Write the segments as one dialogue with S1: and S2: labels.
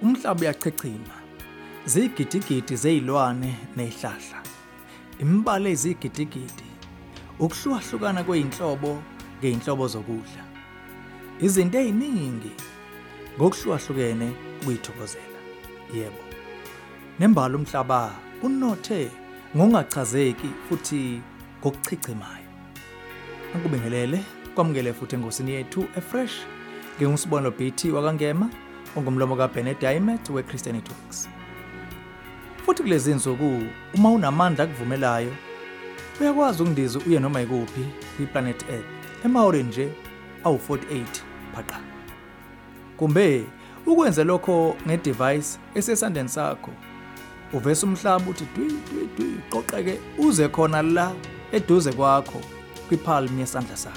S1: umhlaba uyachichima, zigidigidi zezilwane nezihlahla, imbala ezigidigidi, ukuhlukahlukana kweinhlobo ngeinhlobo zokudla, izinto eziningi ngokuhlukahlukene ukuyithokozela. Yebo, nembala umhlaba unothe ngokungachazeki futhi ngokuchichimayo. Angikubingelele kwamukele futhi engosini yethu eFresh ngingusibonelo BT wakangema ongumlomo kaBennett Diamond weChristianity Works. Futhi kulezi insuku uma unamandla akuvumelayo uyakwazi ukundiza uye noma ikuphi kwiplanet Earth emahoreni nje awu-48 phaqa. Kumbe ukwenze lokho ngedevice esesandleni sakho, uvesa umhlaba uthi dwi qoqeke uze khona la eduze kwakho kwipalm yesandla sakho.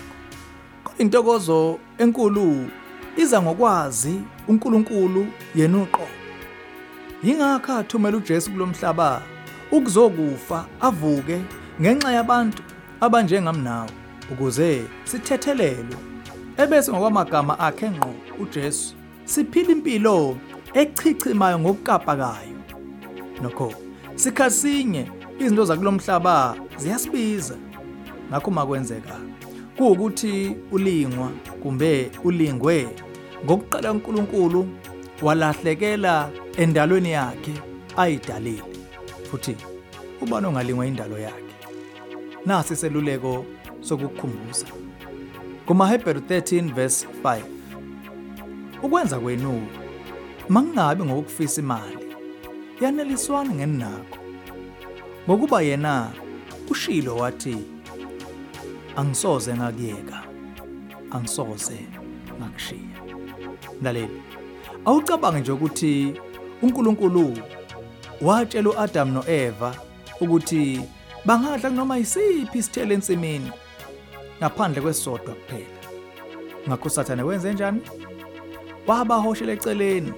S1: Intokozo enkulu iza ngokwazi uNkulunkulu yena uqobo. Yingakho athumela uJesu kulomhlaba ukuzokufa avuke ngenxa yabantu abanjengami nawe ukuze sithethelelwe. Ebese ngokwamagama akhe ngqo uJesu siphila impilo echichimayo ngokukapakayo. Nokho sikhasinye izinto zakulomhlaba ziyasibiza. Ngakho makwenzeka kuukuthi ulingwa kumbe ulingwe ngokuqala uNkulunkulu walahlekela endalweni yakhe ayidalile, futhi ubani ongalingwa indalo yakhe. Nasi seluleko sokukhumbuza kumaHebheru 13 verse 5, ukwenza kwenu mangabe ngokufisa imali yaneliswana ngenakho, ngokuba yena ushilo wathi, angisoze ngakuyeka, angisoze ngakushiya. Mlaleli, awucabange nje ukuthi uNkulunkulu watshela uAdam noEva ukuthi bangadla noma isiphi isithelo ensimini ngaphandle kwesodwa kuphela. Ngakho uSathane wenze njani? Wabahoshela eceleni,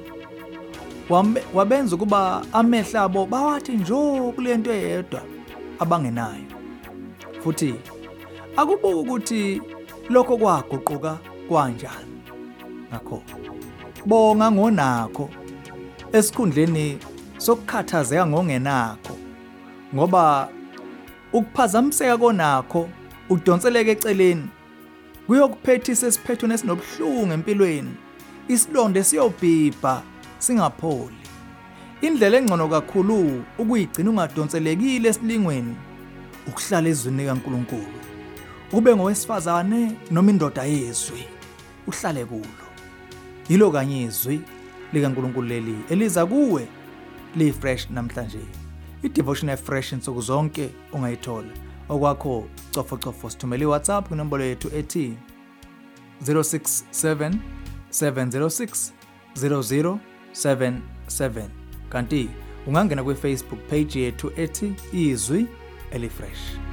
S1: wabenza ukuba amehlo abo bawathi njo kulento eyedwa abangenayo. Futhi akubuka ukuthi lokho kwaguquka kanjani. Ngakho bonga ngonakho esikhundleni sokukhathazeka ngongenakho, ngoba ukuphazamiseka konakho udonseleke eceleni kuyokuphethisa esiphethweni esinobuhlungu empilweni, isilonde siyobhibha singapholi. Indlela engcono kakhulu ukuyigcina ungadonselekile esilingweni ukuhlala ezwini kaNkulunkulu, ube ngowesifazane noma indoda yezwi, uhlale kulo. Yilo kanye izwi likaNkulunkulu leli eliza kuwe liFresh namhlanje. I-devotion eFresh insuku zonke ungayithola. Okwakho cofocofo sithumele iWhatsApp kunombolo yethu ethi 067 706 0077. Kanti ungangena kwiFacebook page yethu ethi Izwi eliFresh.